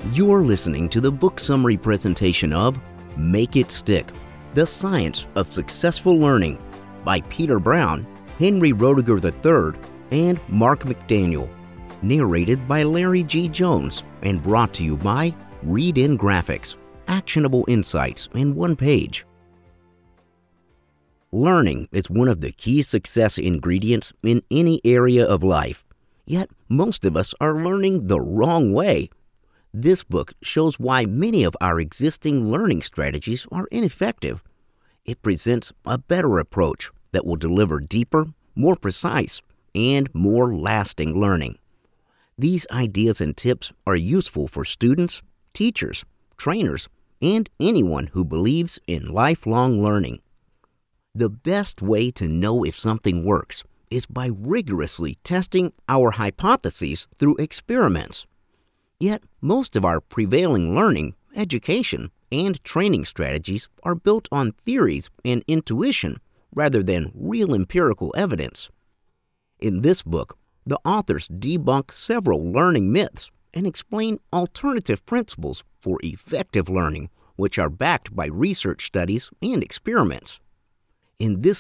You're listening to the book summary presentation of Make It Stick, The Science of Successful Learning by Peter Brown, Henry Roediger III, and Mark McDaniel, narrated by Larry G. Jones and brought to you by Read In Graphics, actionable insights in one page. Learning is one of the key success ingredients in any area of life, yet most of us are learning the wrong way. This book shows why many of our existing learning strategies are ineffective. It presents a better approach that will deliver deeper, more precise, and more lasting learning. These ideas and tips are useful for students, teachers, trainers, and anyone who believes in lifelong learning. The best way to know if something works is by rigorously testing our hypotheses through experiments. Yet, most of our prevailing learning, education, and training strategies are built on theories and intuition rather than real empirical evidence. In this book, the authors debunk several learning myths and explain alternative principles for effective learning, which are backed by research studies and experiments. In this